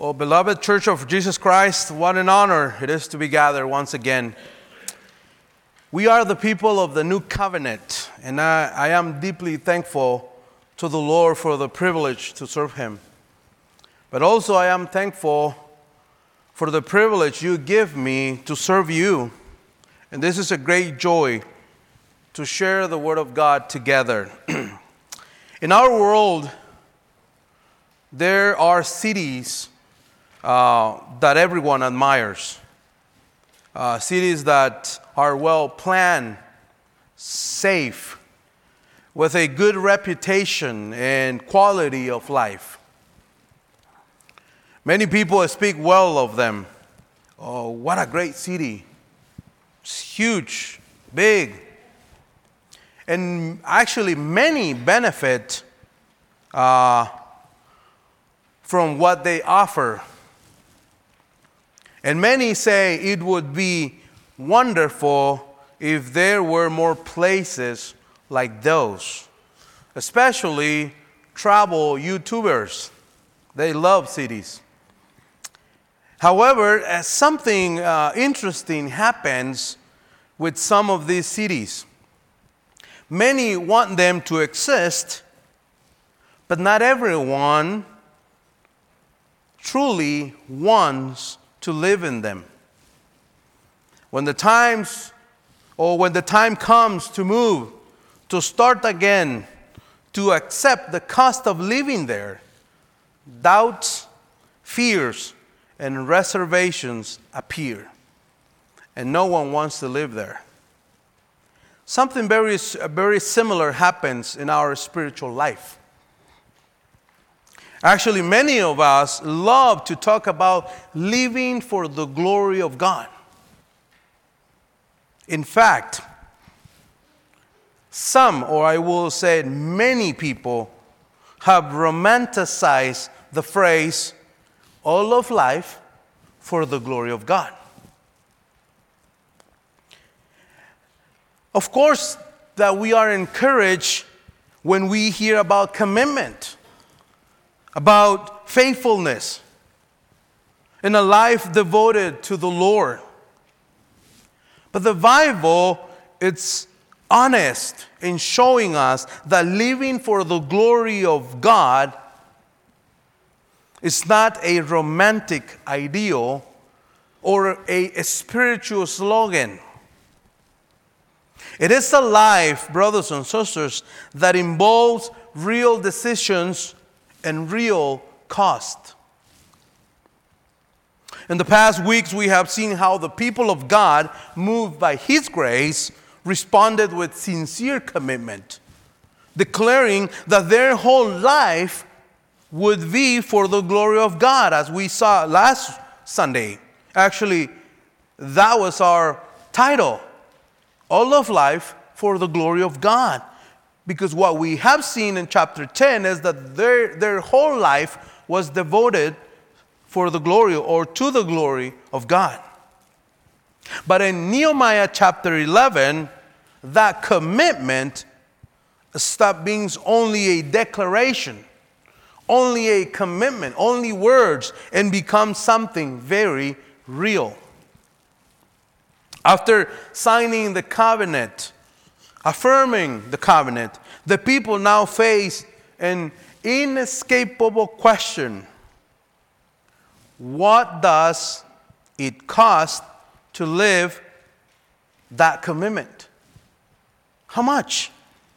Oh, beloved Church of Jesus Christ, what an honor it is to be gathered once again. We are the people of the new covenant, and I am deeply thankful to the Lord for the privilege to serve Him. But also I am thankful for the privilege you give me to serve you. And this is a great joy to share the Word of God together. In our world, there are cities that everyone admires. Cities that are well planned, safe, with a good reputation and quality of life. Many people speak well of them. Oh, what a great city. It's huge, big. And actually, many benefit from what they offer. And many say it would be wonderful if there were more places like those, especially travel YouTubers. They love cities. However, something interesting happens with some of these cities. Many want them to exist, but not everyone truly wants to live in them. When the time comes to move, to start again, to accept the cost of living there, doubts, fears, and reservations appear. And no one wants to live there. Something very similar happens in our spiritual life. Actually, many of us love to talk about living for the glory of God. In fact, some, or I will say many people, have romanticized the phrase, all of life for the glory of God. Of course, that we are encouraged when we hear about commitment, about faithfulness, in a life devoted to the Lord. But the Bible, it's honest in showing us that living for the glory of God is not a romantic ideal or a spiritual slogan. It is a life, brothers and sisters, that involves real decisions and real cost. In the past weeks, we have seen how the people of God, moved by His grace, responded with sincere commitment, declaring that their whole life would be for the glory of God, as we saw last Sunday. Actually, that was our title, All of Life for the Glory of God. Because what we have seen in chapter 10 is that their whole life was devoted for the glory or to the glory of God. But in Nehemiah chapter 11, that commitment stopped being only a declaration, only a commitment, only words, and become something very real. After signing the covenant, affirming the covenant, the people now face an inescapable question. What does it cost to live that commitment? How much?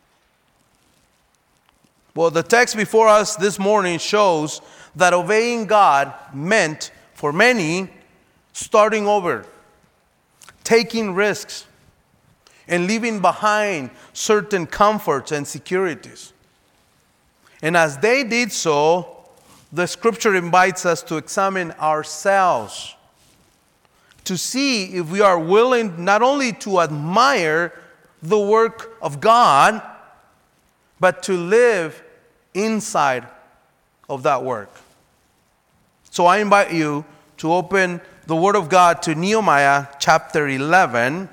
Well, the text before us this morning shows that obeying God meant, for many, starting over, taking risks, and leaving behind certain comforts and securities. And as they did so, the Scripture invites us to examine ourselves, to see if we are willing not only to admire the work of God, but to live inside of that work. So I invite you to open the Word of God to Nehemiah chapter 11.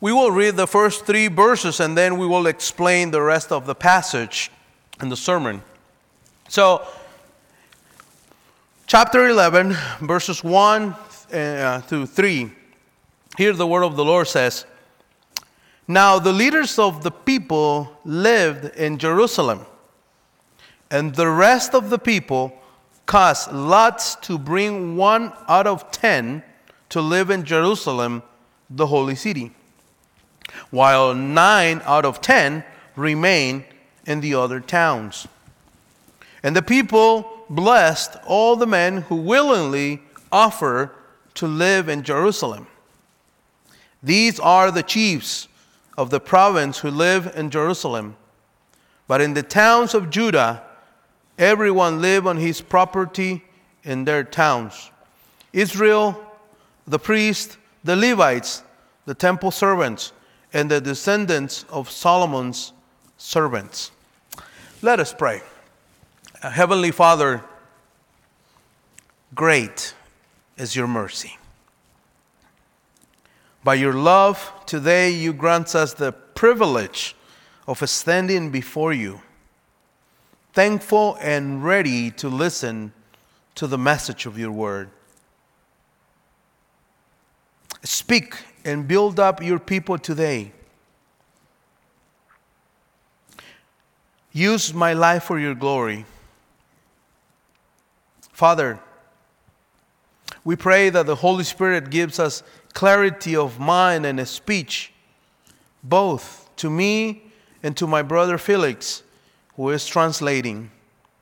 We will read the first 3 verses and then we will explain the rest of the passage and the sermon. So, chapter 11, verses 1 through 3. Here the word of the Lord says, "Now the leaders of the people lived in Jerusalem, and the rest of the people cast lots to bring 1 out of 10 to live in Jerusalem, the holy city, while 9 out of 10 remained in the other towns. And the people blessed all the men who willingly offered to live in Jerusalem. These are the chiefs of the province who live in Jerusalem. But in the towns of Judah, everyone lived on his property in their towns. Israel, the priests, the Levites, the temple servants, and the descendants of Solomon's servants." Let us pray. Heavenly Father, great is your mercy. By your love, today you grant us the privilege of standing before you, thankful and ready to listen to the message of your word. Speak and build up your people today. Use my life for your glory. Father, we pray that the Holy Spirit gives us clarity of mind and speech, both to me and to my brother Felix, who is translating.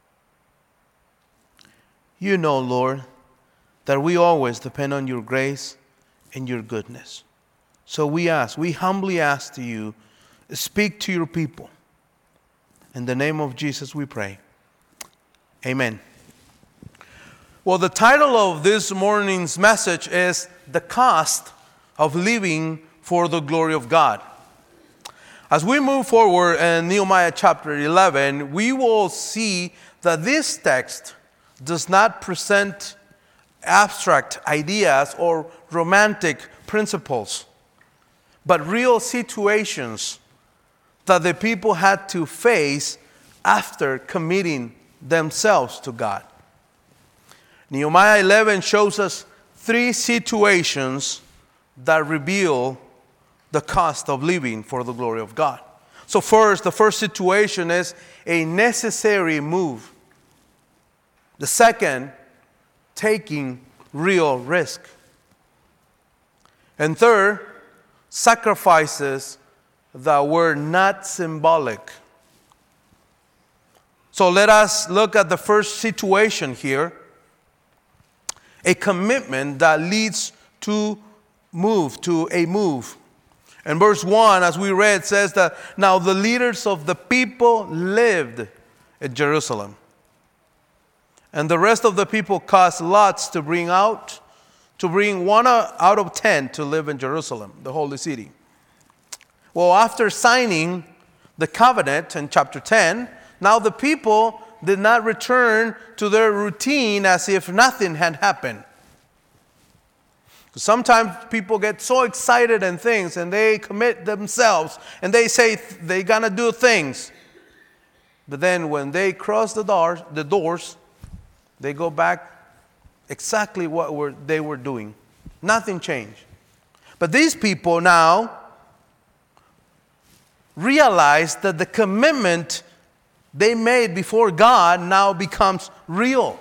You know, Lord, that we always depend on your grace and your goodness. So we humbly ask to you, speak to your people. In the name of Jesus we pray. Amen. Well, the title of this morning's message is "The Cost of Living for the Glory of God." As we move forward in Nehemiah chapter 11, we will see that this text does not present abstract ideas or romantic principles, but real situations that the people had to face after committing themselves to God. Nehemiah 11 shows us 3 situations that reveal the cost of living for the glory of God. So first, the first situation is a necessary move. The second, taking real risk. And third, sacrifices that were not symbolic. So let us look at the first situation here. A commitment that leads to a move. And verse 1, as we read, says that now the leaders of the people lived in Jerusalem. And the rest of the people cast lots to bring 1 out of 10 to live in Jerusalem, the holy city. Well, after signing the covenant in chapter 10, now the people did not return to their routine as if nothing had happened. Sometimes people get so excited in things and they commit themselves and they say they're going to do things. But then when they cross the doors, they go back exactly what they were doing. Nothing changed. But these people now realize that the commitment they made before God now becomes real.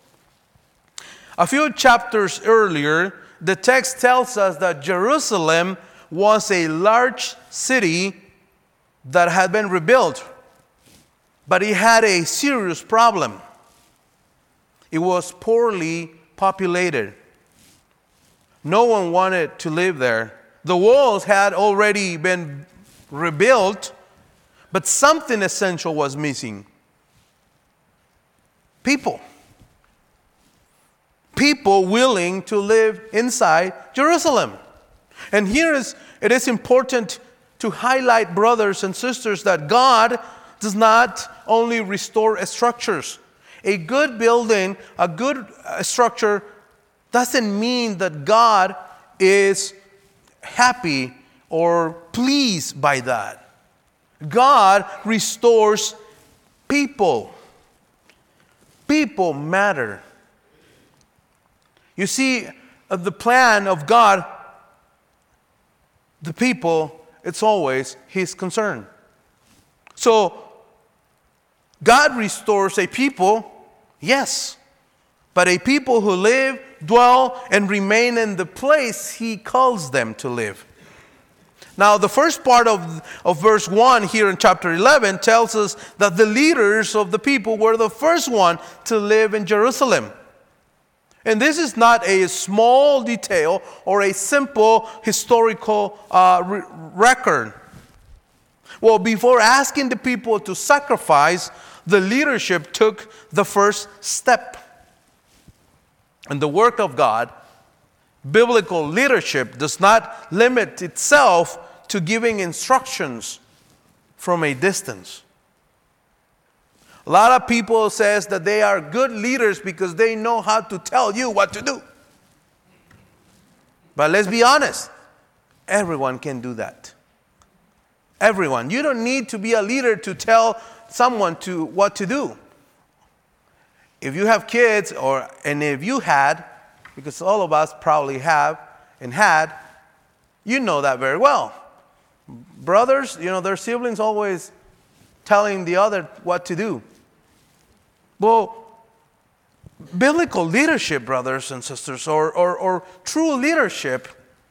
A few chapters earlier, the text tells us that Jerusalem was a large city that had been rebuilt, but it had a serious problem. It was poorly populated. No one wanted to live there. The walls had already been rebuilt, but something essential was missing. People. People willing to live inside Jerusalem. And it is important to highlight, brothers and sisters, that God does not only restore structures. A good building, a good structure doesn't mean that God is happy or pleased by that. God restores people. People matter. You see, the plan of God, the people, it's always His concern. So, God restores a people, yes, but a people who live, dwell, and remain in the place He calls them to live. Now, the first part of verse 1 here in chapter 11 tells us that the leaders of the people were the first one to live in Jerusalem. And this is not a small detail or a simple historical record. Well, before asking the people to sacrifice, the leadership took the first step. In the work of God, biblical leadership does not limit itself to giving instructions from a distance. A lot of people says that they are good leaders because they know how to tell you what to do. But let's be honest, everyone can do that. Everyone. You don't need to be a leader to tell someone what to do. If you have kids, and if you had, because all of us probably have and had, you know that very well. Brothers, their siblings always telling the other what to do. Well, biblical leadership, brothers and sisters, or true leadership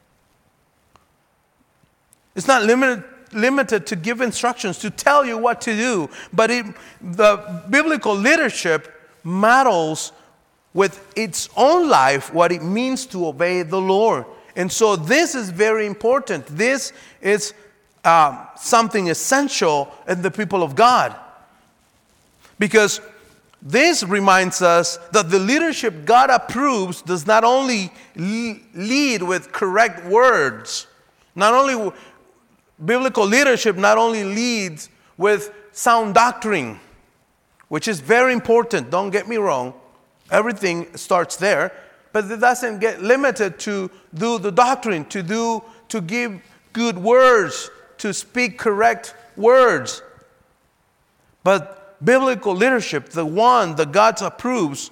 is not limited to give instructions, to tell you what to do. But the biblical leadership models with its own life what it means to obey the Lord. And so this is very important. This is something essential in the people of God. Because this reminds us that the leadership God approves does not only lead with correct words, biblical leadership not only leads with sound doctrine, which is very important, don't get me wrong. Everything starts there, but it doesn't get limited to do the doctrine, to give good words, to speak correct words. But biblical leadership, the one that God approves,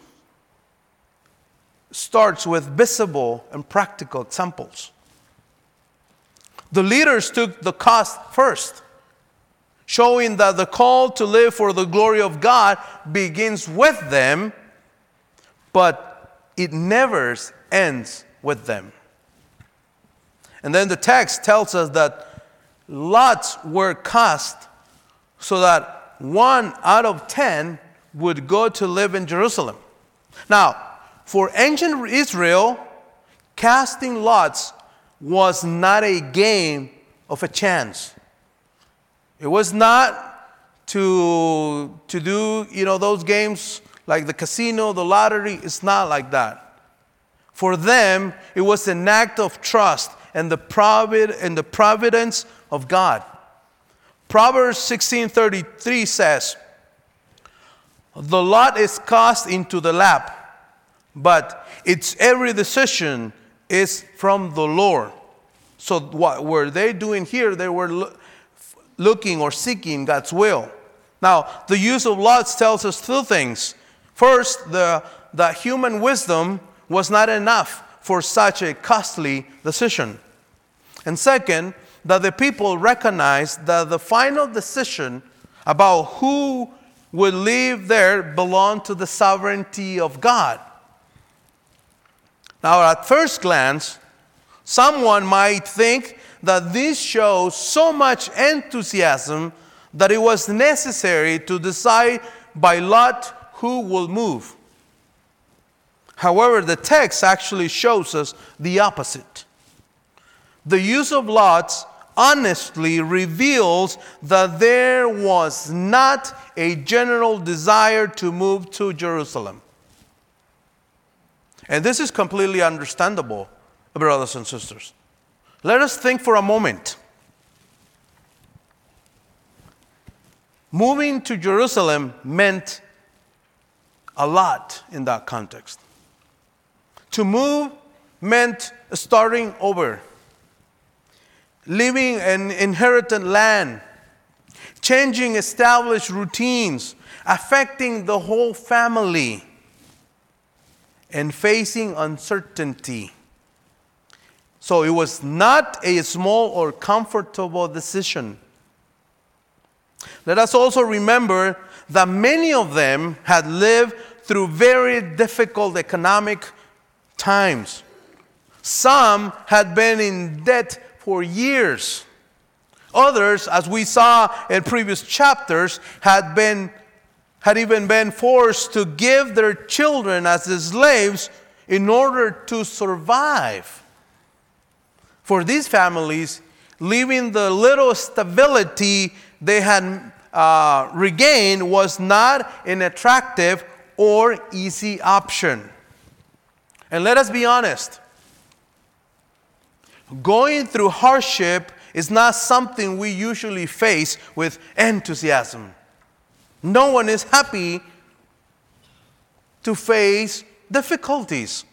starts with visible and practical examples. The leaders took the cost first, showing that the call to live for the glory of God begins with them, but it never ends with them. And then the text tells us that lots were cast so that 1 out of 10 would go to live in Jerusalem. Now, for ancient Israel, casting lots was not a game of a chance. It was not to do, those games like the casino, the lottery. It's not like that. For them, it was an act of trust and the providence of God. Proverbs 16:33 says, "The lot is cast into the lap, but its every decision is from the Lord." So what were they doing here? They were looking or seeking God's will. Now, the use of lots tells us two things. First, the human wisdom was not enough for such a costly decision. And second, that the people recognized that the final decision about who would live there belonged to the sovereignty of God. Now, at first glance, someone might think that this shows so much enthusiasm that it was necessary to decide by lot who will move. However, the text actually shows us the opposite. The use of lots honestly reveals that there was not a general desire to move to Jerusalem. And this is completely understandable, brothers and sisters. Let us think for a moment. Moving to Jerusalem meant a lot in that context. To move meant starting over. leaving an inherited land, changing established routines, affecting the whole family, and facing uncertainty. So it was not a small or comfortable decision. Let us also remember that many of them had lived through very difficult economic times. Some had been in debt for years. Others, as we saw in previous chapters, had even been forced to give their children as slaves in order to survive. For these families, leaving the little stability they had regained was not an attractive or easy option. And let us be honest, going through hardship is not something we usually face with enthusiasm. No one is happy to face difficulties.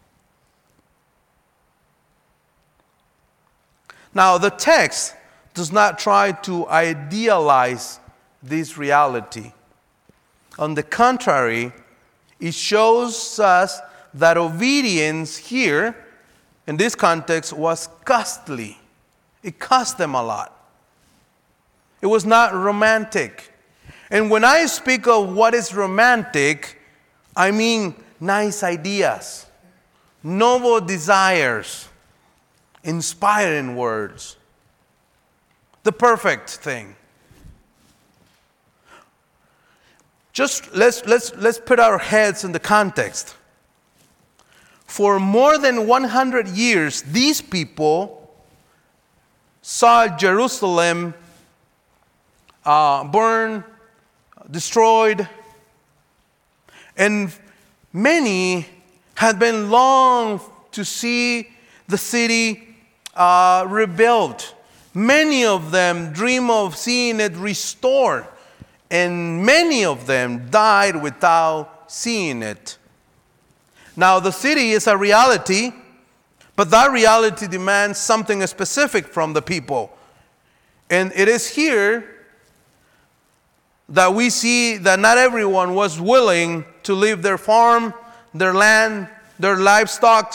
Now, the text does not try to idealize this reality. On the contrary, it shows us that obedience here, in this context, was costly. It cost them a lot. It was not romantic. And when I speak of what is romantic, I mean nice ideas, noble desires, inspiring words, the perfect thing. Just let's put our heads in the context. For more than 100 years, these people saw Jerusalem burned, destroyed, and many had been long to see the city rebuilt. Many of them dream of seeing it restored, and many of them died without seeing it. Now, the city is a reality, but that reality demands something specific from the people. And it is here that we see that not everyone was willing to leave their farm, their land, their livestock,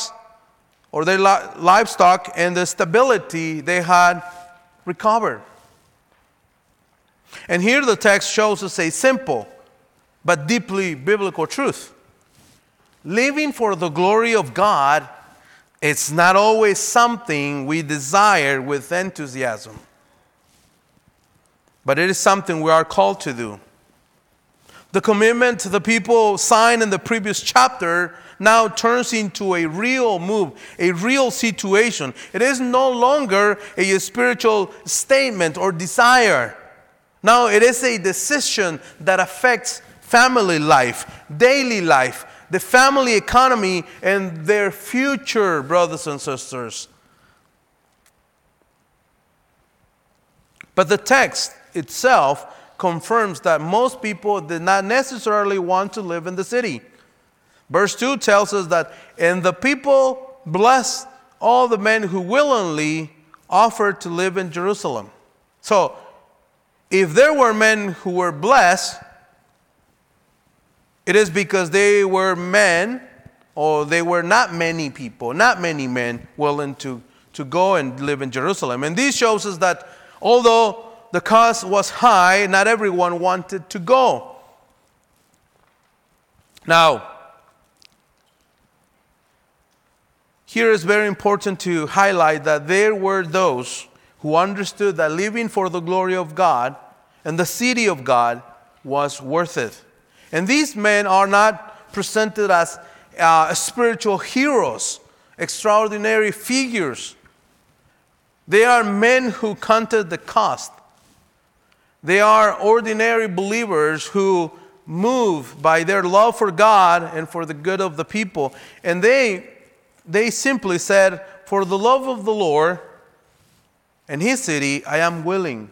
and the stability they had recovered. And here the text shows us a simple but deeply biblical truth. Living for the glory of God, it's not always something we desire with enthusiasm, but it is something we are called to do. The commitment the people signed in the previous chapter now turns into a real move, a real situation. It is no longer a spiritual statement or desire. Now it is a decision that affects family life, daily life, the family economy, and their future, brothers and sisters. But the text itself confirms that most people did not necessarily want to live in the city. Verse 2 tells us that, and the people blessed all the men who willingly offered to live in Jerusalem. So, if there were men who were blessed, it is because they were men, or they were not many people, not many men willing to go and live in Jerusalem. And this shows us that although the cost was high, not everyone wanted to go. Now, here is very important to highlight that there were those who understood that living for the glory of God and the city of God was worth it. And these men are not presented as spiritual heroes, extraordinary figures. They are men who counted the cost. They are ordinary believers who move by their love for God and for the good of the people. And they simply said, for the love of the Lord and His city, I am willing.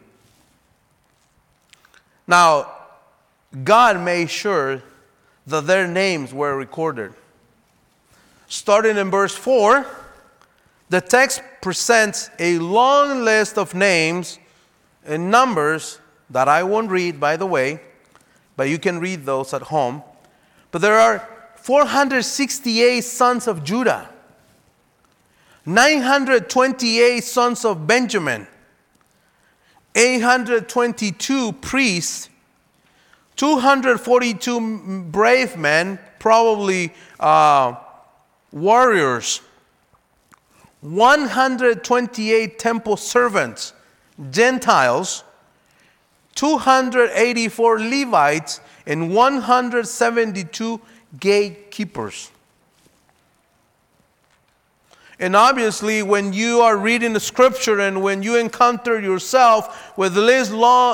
Now, God made sure that their names were recorded. Starting in verse 4, The text presents a long list of names and numbers that I won't read, by the way, but you can read those at home. But there are 468 sons of Judah, 928 sons of Benjamin, 822 priests, 242 brave men, probably warriors, 128 temple servants, Gentiles, 284 Levites, and 172 gatekeepers. And obviously, when you are reading the scripture and when you encounter yourself with this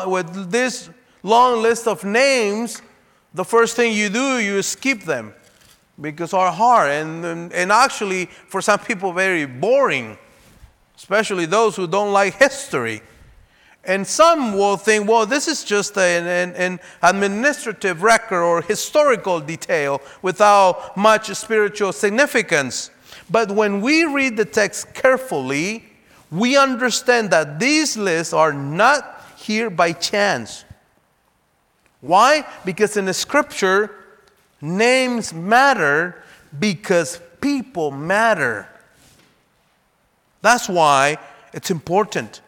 long list of names, the first thing you do, you skip them because are hard and actually for some people very boring, especially those who don't like history. And some will think, well, this is just an administrative record or historical detail without much spiritual significance. But when we read the text carefully, we understand that these lists are not here by chance. Why? Because in the scripture, names matter because people matter. That's why it's important.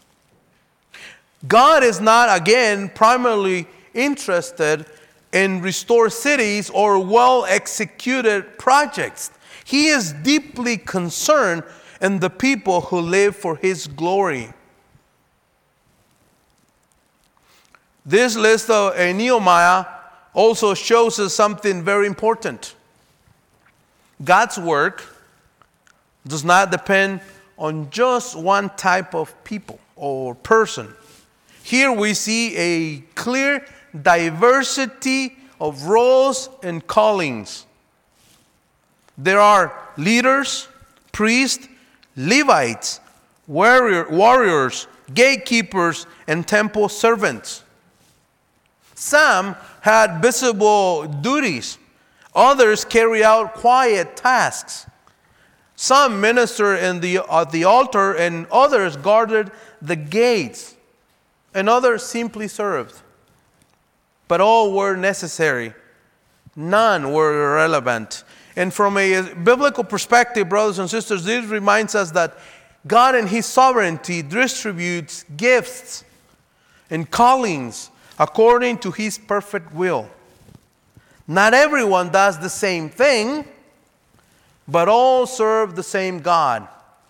God is not, again, primarily interested in restored cities or well-executed projects. He is deeply concerned in the people who live for His glory. This list of Nehemiah also shows us something very important. God's work does not depend on just one type of people or person. Here we see a clear diversity of roles and callings. There are leaders, priests, Levites, warriors, gatekeepers, and temple servants. Some had visible duties. Others carry out quiet tasks. Some minister at the altar, and others guarded the gates, and others simply served. But all were necessary. None were irrelevant. And from a biblical perspective, brothers and sisters, this reminds us that God in His sovereignty distributes gifts and callings according to His perfect will. Not everyone does the same thing, but all serve the same God.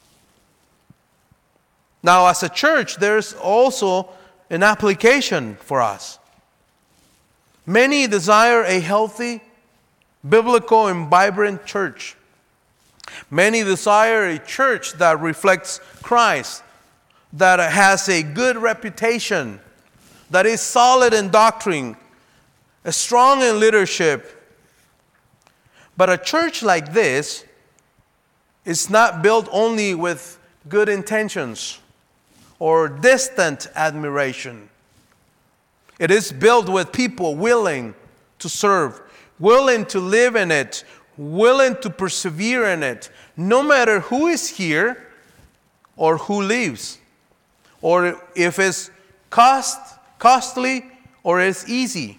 Now, as a church, there's also an application for us. Many desire a healthy, biblical, and vibrant church. Many desire a church that reflects Christ, that has a good reputation, that is solid in doctrine, strong in leadership. But a church like this is not built only with good intentions or distant admiration. It is built with people willing to serve, willing to live in it, willing to persevere in it, no matter who is here or who leaves, or if it's costly or it's easy.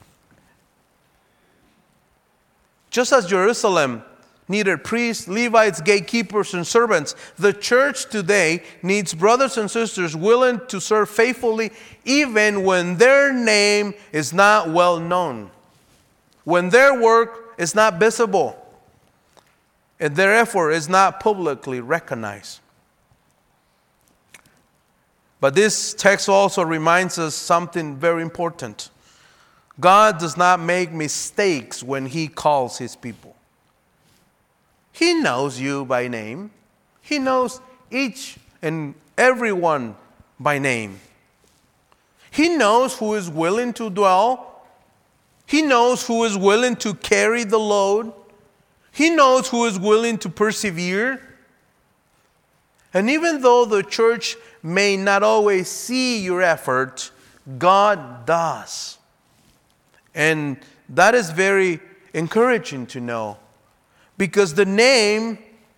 Just as Jerusalem needed priests, Levites, gatekeepers, and servants, the church today needs brothers and sisters willing to serve faithfully even when their name is not well known, when their work is not visible, and their effort is not publicly recognized. But this text also reminds us something very important. God does not make mistakes when He calls His people. He knows you by name. He knows each and every one by name. He knows who is willing to dwell. He knows who is willing to carry the load. He knows who is willing to persevere. And even though the church may not always see your effort, God does. And that is very encouraging to know, because the name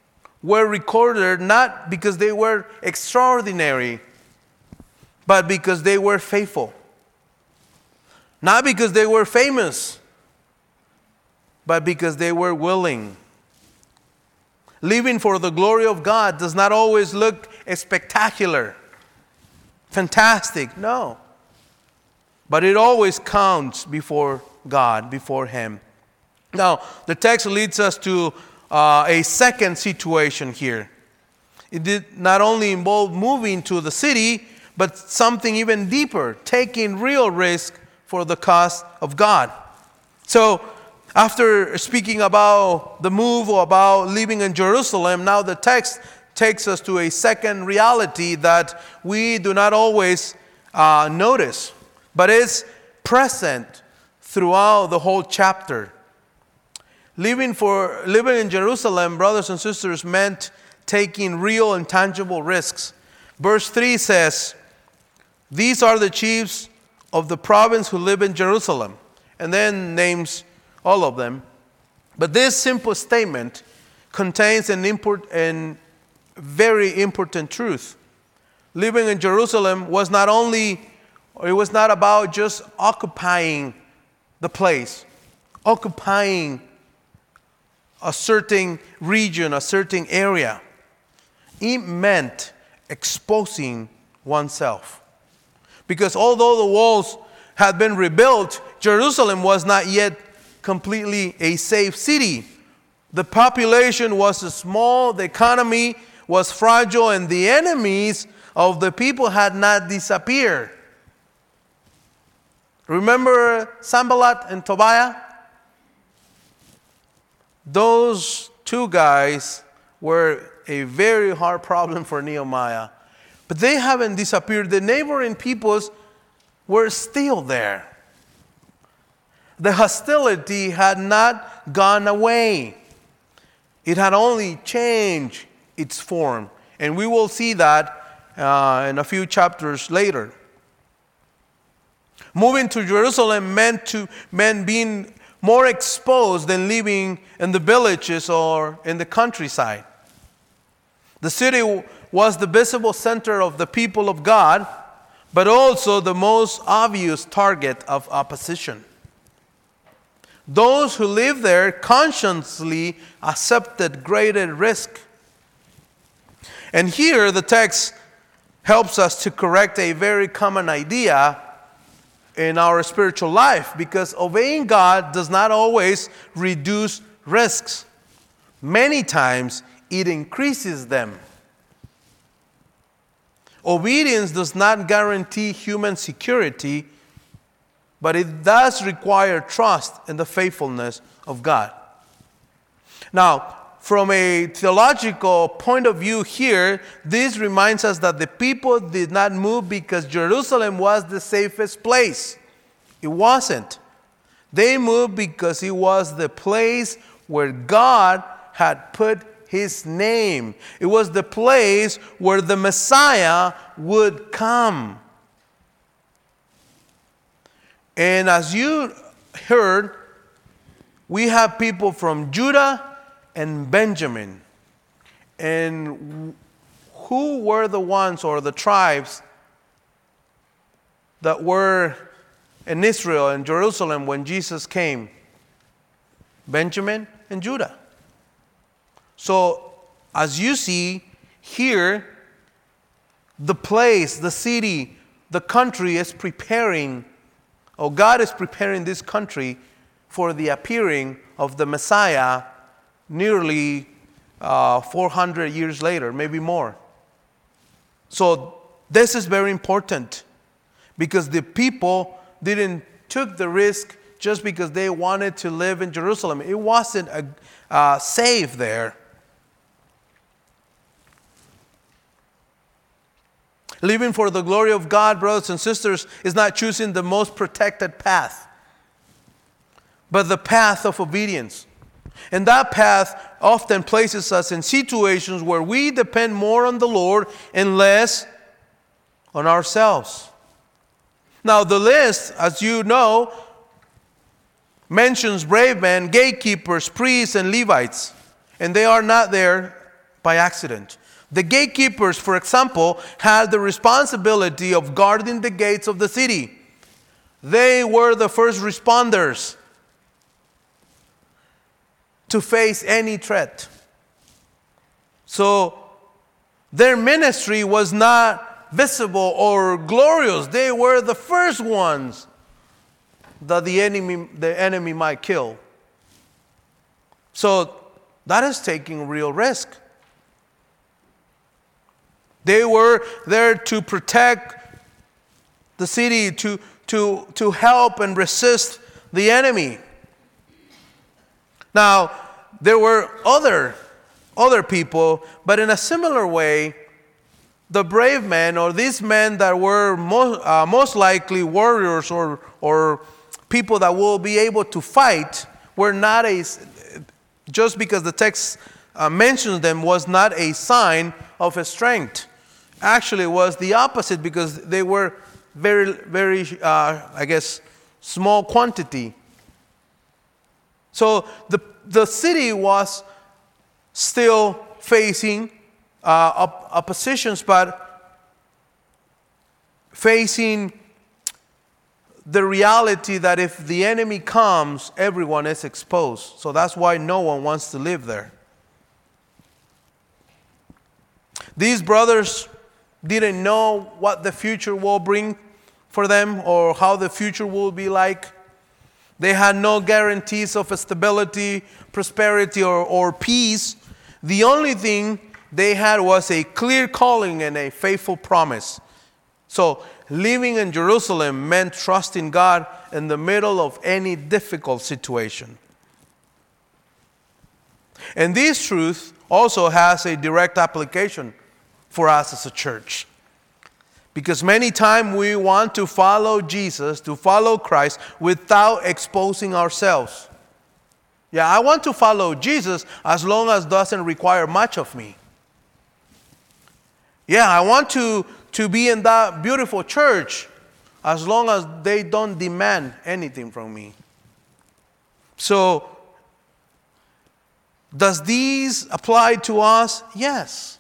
were recorded not because they were extraordinary, but because they were faithful. Not because they were famous, but because they were willing. Living for the glory of God does not always look spectacular, fantastic, no. But it always counts before God, before Him. Now, the text leads us to a second situation here. It did not only involve moving to the city, but something even deeper, taking real risk for the cause of God. So, after speaking about the move or about living in Jerusalem, now the text takes us to a second reality that we do not always notice, but is present throughout the whole chapter. Living in Jerusalem, brothers and sisters, meant taking real and tangible risks. Verse 3 says, "These are the chiefs of the province who live in Jerusalem," and then names all of them. But this simple statement contains an very important truth. Living in Jerusalem was not about just occupying the place, occupying a certain region, a certain area. It meant exposing oneself. Because although the walls had been rebuilt, Jerusalem was not yet completely a safe city. The population was small, the economy was fragile, and the enemies of the people had not disappeared. Remember Sanballat and Tobiah? Those two guys were a very hard problem for Nehemiah. But they haven't disappeared. The neighboring peoples were still there. The hostility had not gone away. It had only changed its form. And we will see that in a few chapters later. Moving to Jerusalem meant being more exposed than living in the villages or in the countryside. The city was the visible center of the people of God, but also the most obvious target of opposition. Those who lived there consciously accepted greater risk. And here the text helps us to correct a very common idea in our spiritual life, because obeying God does not always reduce risks. Many times it increases them. Obedience does not guarantee human security, but it does require trust in the faithfulness of God. Now, from a theological point of view here, this reminds us that the people did not move because Jerusalem was the safest place. It wasn't. They moved because it was the place where God had put His name. It was the place where the Messiah would come. And as you heard, we have people from Judah and Benjamin. And who were the ones or the tribes that were in Israel and Jerusalem when Jesus came? Benjamin and Judah. So, as you see here, the place, the city, the country is preparing, or God is preparing this country for the appearing of the Messiah nearly 400 years later, maybe more. So this is very important, because the people didn't took the risk just because they wanted to live in Jerusalem. It wasn't safe there. Living for the glory of God, brothers and sisters, is not choosing the most protected path, but the path of obedience. And that path often places us in situations where we depend more on the Lord and less on ourselves. Now, the list, as you know, mentions brave men, gatekeepers, priests, and Levites. And they are not there by accident. The gatekeepers, for example, had the responsibility of guarding the gates of the city. They were the first responders to face any threat. So their ministry was not visible or glorious. They were the first ones that the enemy might kill. So that is taking real risk. They were there to protect the city, to help and resist the enemy. Now, there were other people, but in a similar way, the brave men, or these men that were most likely warriors or people that will be able to fight, were not just because the text mentions them, was not a sign of a strength. Actually, it was the opposite, because they were very, very, small quantity. So the city was still facing oppositions, but facing the reality that if the enemy comes, everyone is exposed. So that's why no one wants to live there. These brothers didn't know what the future will bring for them or how the future will be like. They had no guarantees of stability, prosperity, or peace. The only thing they had was a clear calling and a faithful promise. So living in Jerusalem meant trusting God in the middle of any difficult situation. And this truth also has a direct application for us as a church. Because many times we want to follow Jesus, to follow Christ, without exposing ourselves. Yeah, I want to follow Jesus as long as it doesn't require much of me. Yeah, I want to be in that beautiful church as long as they don't demand anything from me. So, does these apply to us? Yes.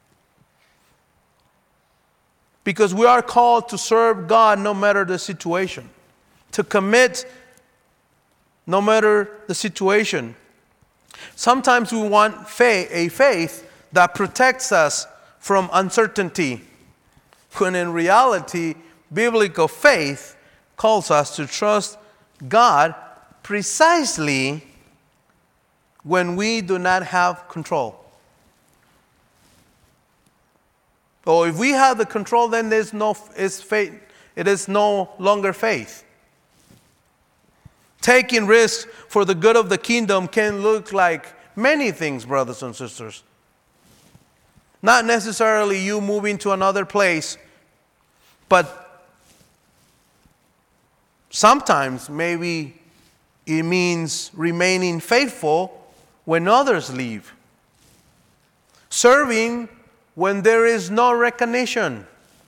Because we are called to serve God no matter the situation, to commit no matter the situation. Sometimes we want a faith that protects us from uncertainty, when in reality, biblical faith calls us to trust God precisely when we do not have control. So if we have the control, then it is no longer faith. Taking risks for the good of the kingdom can look like many things, brothers and sisters. Not necessarily you moving to another place, but sometimes maybe it means remaining faithful when others leave. Serving when there is no recognition.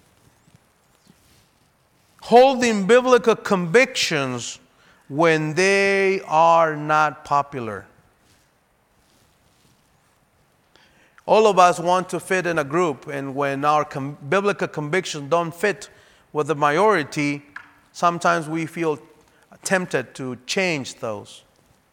Holding biblical convictions when they are not popular. All of us want to fit in a group, and when our biblical convictions don't fit with the majority, sometimes we feel tempted to change those.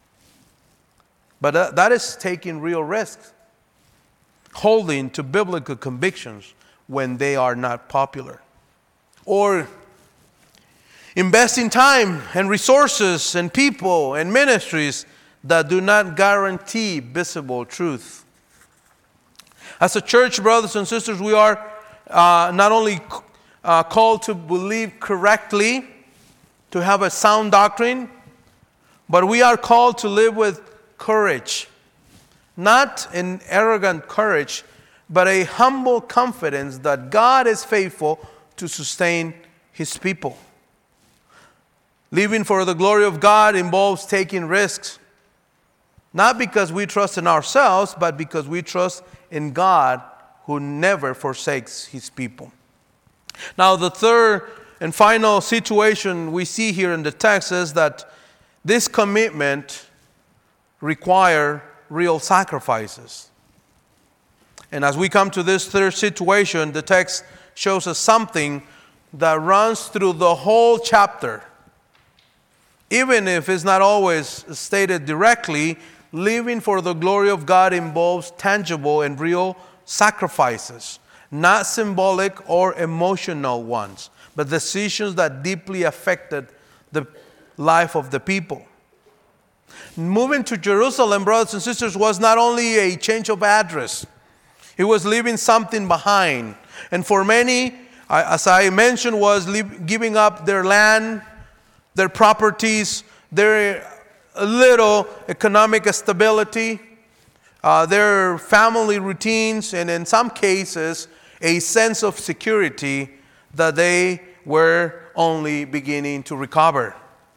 But that is taking real risks. Holding to biblical convictions when they are not popular. Or investing time and resources and people and ministries that do not guarantee visible truth. As a church, brothers and sisters, we are not only called to believe correctly, to have a sound doctrine, but we are called to live with courage. Not an arrogant courage, but a humble confidence that God is faithful to sustain His people. Living for the glory of God involves taking risks, not because we trust in ourselves, but because we trust in God, who never forsakes His people. Now, the third and final situation we see here in the text is that this commitment requires real sacrifices. And as we come to this third situation, the text shows us something that runs through the whole chapter. Even if it's not always stated directly, living for the glory of God involves tangible and real sacrifices, not symbolic or emotional ones, but decisions that deeply affected the life of the people. Moving to Jerusalem, brothers and sisters, was not only a change of address. It was leaving something behind. And for many, as I mentioned, was giving up their land, their properties, their little economic stability, their family routines, and in some cases, a sense of security that they were only beginning to recover.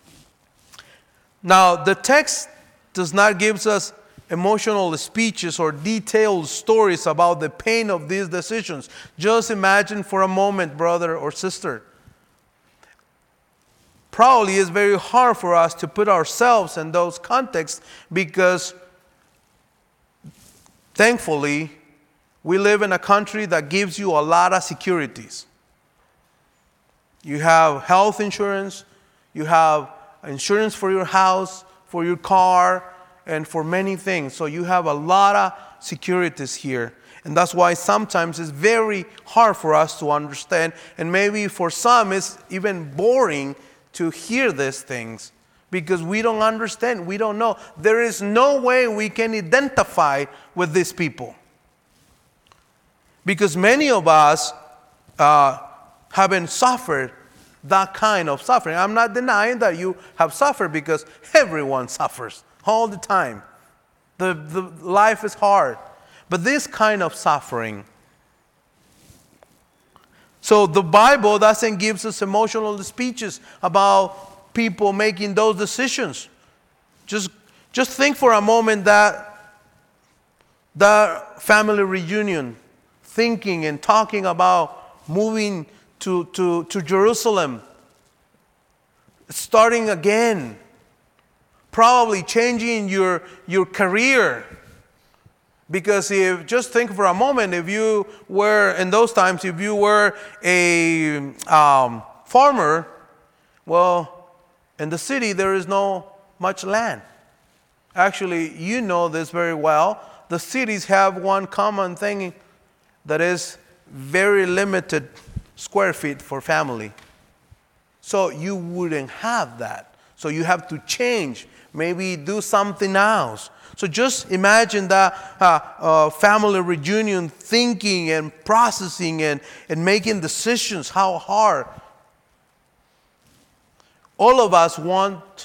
Now, the text does not give us emotional speeches or detailed stories about the pain of these decisions. Just imagine for a moment, brother or sister. Probably it's very hard for us to put ourselves in those contexts because thankfully we live in a country that gives you a lot of securities. You have health insurance, you have insurance for your house, for your car, and for many things. So you have a lot of securities here. And that's why sometimes it's very hard for us to understand. And maybe for some it's even boring to hear these things because we don't understand, we don't know. There is no way we can identify with these people. Because many of us haven't suffered that kind of suffering. I'm not denying that you have suffered because everyone suffers all the time. The life is hard. But this kind of suffering. So the Bible doesn't give us emotional speeches about people making those decisions. Just think for a moment that family reunion, thinking and talking about moving to Jerusalem, starting again, probably changing your career. Because if just think for a moment, if you were in those times, if you were a farmer, well, in the city there is no much land. Actually, you know this very well. The cities have one common thing that is very limited square feet for family. So you wouldn't have that. So you have to change, maybe do something else. So just imagine that family reunion, thinking and processing and making decisions, how hard. All of us want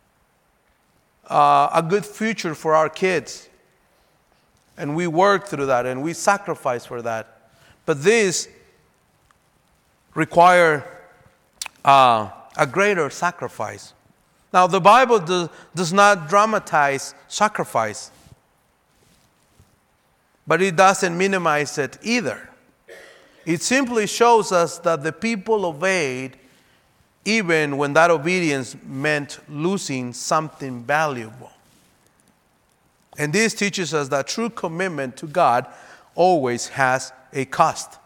a good future for our kids. And we work through that and we sacrifice for that. But this require a greater sacrifice. Now, the Bible does not dramatize sacrifice, but it doesn't minimize it either. It simply shows us that the people obeyed even when that obedience meant losing something valuable. And this teaches us that true commitment to God always has a cost.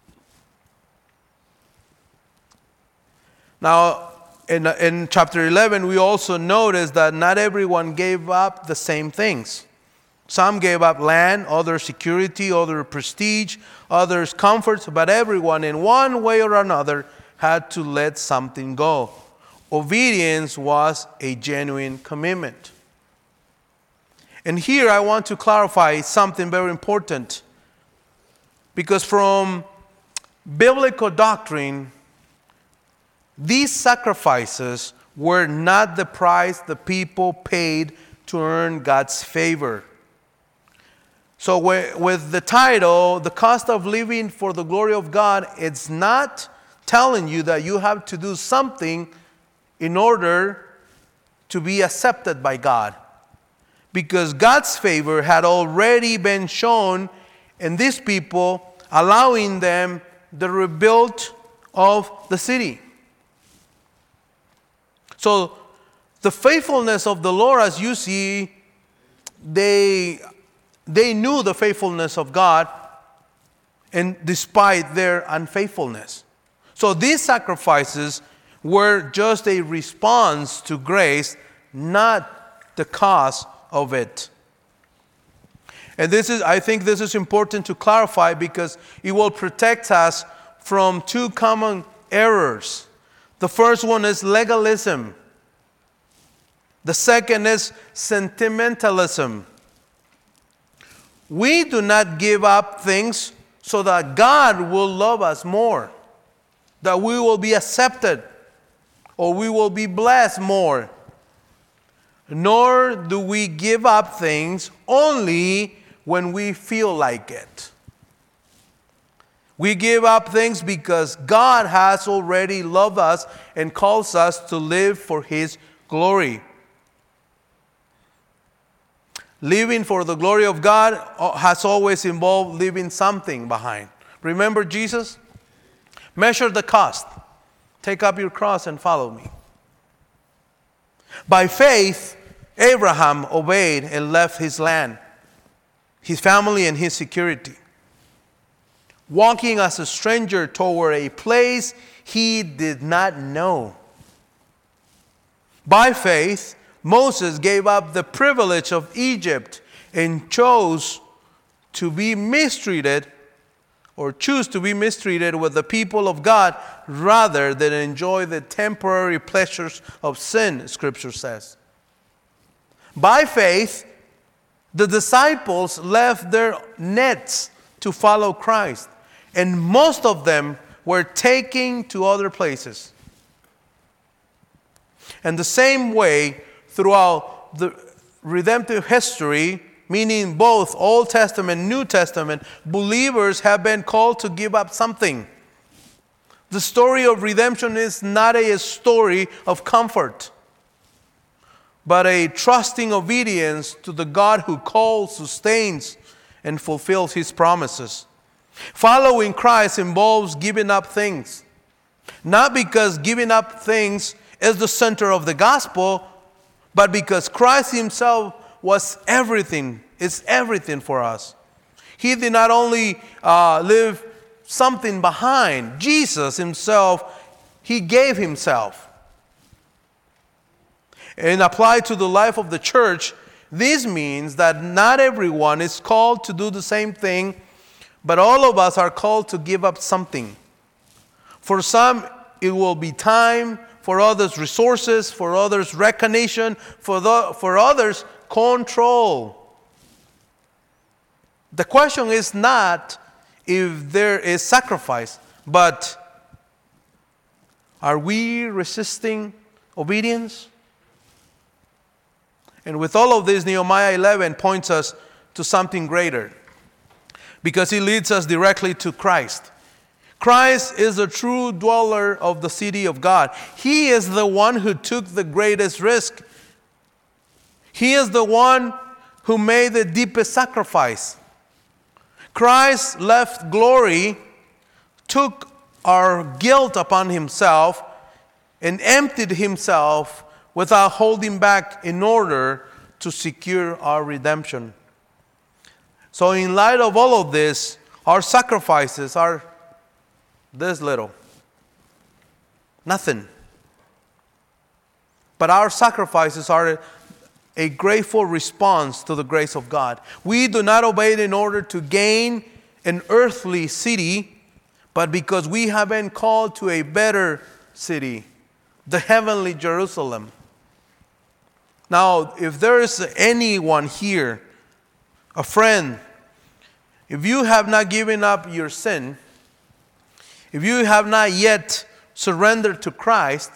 Now, in chapter 11, we also notice that not everyone gave up the same things. Some gave up land, others security, others prestige, others comforts, but everyone in one way or another had to let something go. Obedience was a genuine commitment. And here I want to clarify something very important. Because from biblical doctrine, these sacrifices were not the price the people paid to earn God's favor. So with the title, The Cost of Living for the Glory of God, it's not telling you that you have to do something in order to be accepted by God. Because God's favor had already been shown in these people, allowing them the rebuild of the city. So the faithfulness of the Lord, as you see, they knew the faithfulness of God and despite their unfaithfulness. So these sacrifices were just a response to grace, not the cause of it. And I think this is important to clarify because it will protect us from two common errors. The first one is legalism. The second is sentimentalism. We do not give up things so that God will love us more, that we will be accepted, or we will be blessed more. Nor do we give up things only when we feel like it. We give up things because God has already loved us and calls us to live for His glory. Living for the glory of God has always involved leaving something behind. Remember Jesus? Measure the cost. Take up your cross and follow me. By faith, Abraham obeyed and left his land, his family, and his security, walking as a stranger toward a place he did not know. By faith, Moses gave up the privilege of Egypt and choose to be mistreated with the people of God rather than enjoy the temporary pleasures of sin, Scripture says. By faith, the disciples left their nets to follow Christ, and most of them were taken to other places. And the same way, throughout the redemptive history, meaning both Old Testament and New Testament, believers have been called to give up something. The story of redemption is not a story of comfort, but a trusting obedience to the God who calls, sustains, and fulfills His promises. Following Christ involves giving up things. Not because giving up things is the center of the gospel, but because Christ Himself was everything, is everything for us. He did not only leave something behind. Jesus Himself, He gave Himself. And applied to the life of the church, this means that not everyone is called to do the same thing, but all of us are called to give up something. For some, it will be time. For others, resources. For others, recognition. For others, control. The question is not if there is sacrifice, but are we resisting obedience? And with all of this, Nehemiah 11 points us to something greater, because it leads us directly to Christ. Christ is the true dweller of the city of God. He is the one who took the greatest risk. He is the one who made the deepest sacrifice. Christ left glory, took our guilt upon Himself, and emptied Himself without holding back in order to secure our redemption. So in light of all of this, our sacrifices are this little. Nothing. But our sacrifices are a grateful response to the grace of God. We do not obey it in order to gain an earthly city, but because we have been called to a better city, the heavenly Jerusalem. Now, if there is anyone here, a friend, if you have not given up your sin, if you have not yet surrendered to Christ,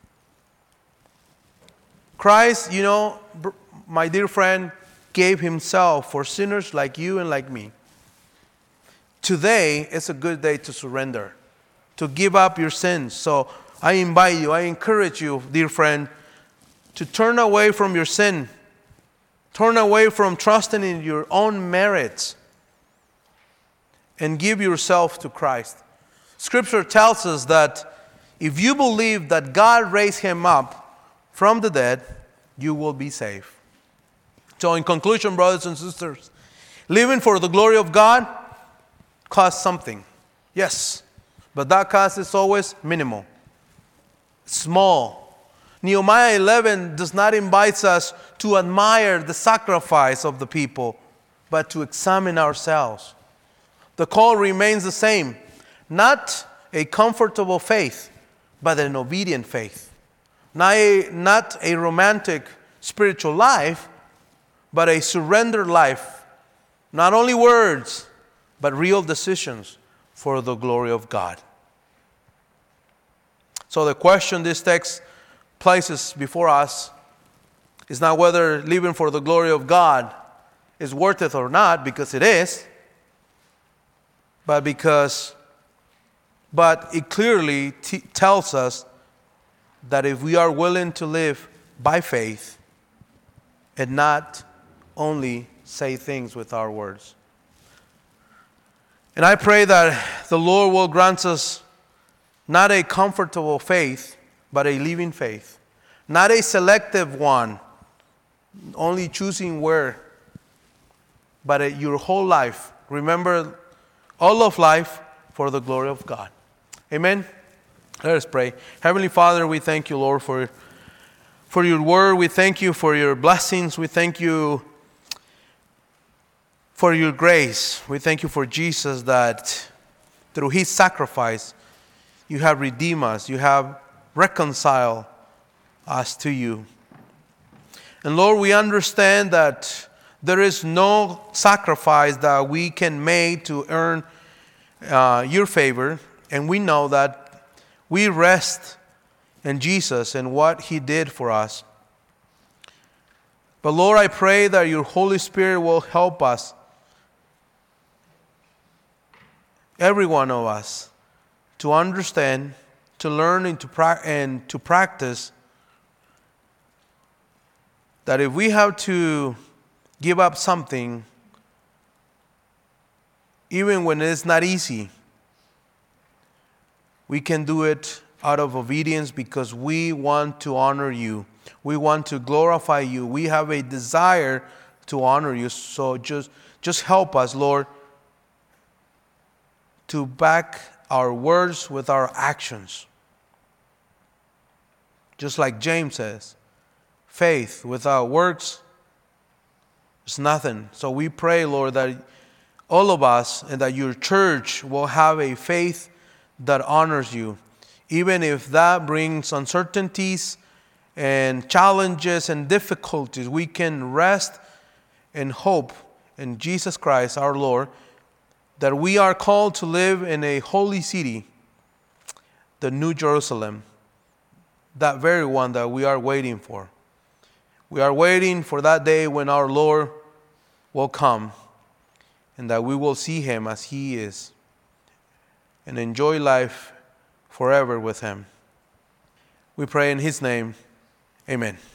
my dear friend, gave Himself for sinners like you and like me. Today is a good day to surrender, to give up your sins. So I invite you, I encourage you, dear friend, to turn away from your sin. Turn away from trusting in your own merits and give yourself to Christ. Scripture tells us that if you believe that God raised Him up from the dead, you will be saved. So in conclusion, brothers and sisters, living for the glory of God costs something. Yes, but that cost is always minimal, small. Nehemiah 11 does not invite us to admire the sacrifice of the people, but to examine ourselves. The call remains the same, not a comfortable faith, but an obedient faith. Not a romantic spiritual life, but a surrendered life. Not only words, but real decisions for the glory of God. So the question this text places before us is not whether living for the glory of God is worth it or not, because it is, but it clearly tells us that if we are willing to live by faith and not only say things with our words. And I pray that the Lord will grant us not a comfortable faith, but a living faith. Not a selective one, only choosing where, but your whole life. Remember, all of life for the glory of God. Amen? Let us pray. Heavenly Father, we thank you, Lord, for your word. We thank you for your blessings. We thank you for your grace. We thank you for Jesus, that through his sacrifice, you have redeemed us. You have reconciled us to you. And Lord, we understand that there is no sacrifice that we can make to earn your favor. And we know that we rest in Jesus and what he did for us. But Lord, I pray that your Holy Spirit will help us, every one of us, to understand, to learn, and to practice that if we have to give up something, even when it's not easy, we can do it out of obedience because we want to honor you. We want to glorify you. We have a desire to honor you. So just help us, Lord, to back our words with our actions. Just like James says, faith without works is nothing. So we pray, Lord, that all of us and that your church will have a faith that honors you. Even if that brings uncertainties and challenges and difficulties, we can rest and hope in Jesus Christ, our Lord, that we are called to live in a holy city, the New Jerusalem, that very one that we are waiting for. We are waiting for that day when our Lord will come and that we will see him as he is and enjoy life forever with him. We pray in his name. Amen.